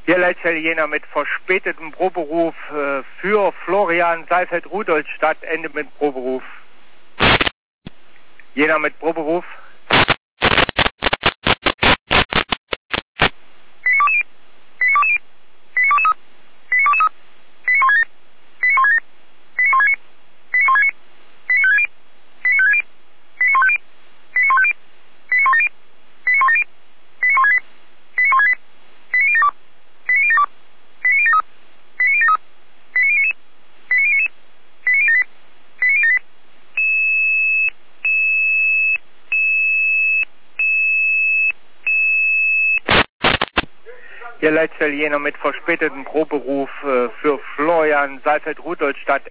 Hier Leitstelle Jena mit verspätetem Proberuf für Florian Saalfeld-Rudolstadt, Ende mit Proberuf. Jena mit Proberuf. Hier Leitstelle Jena mit verspätetem Proberuf für Florian Saalfeld-Rudolstadt.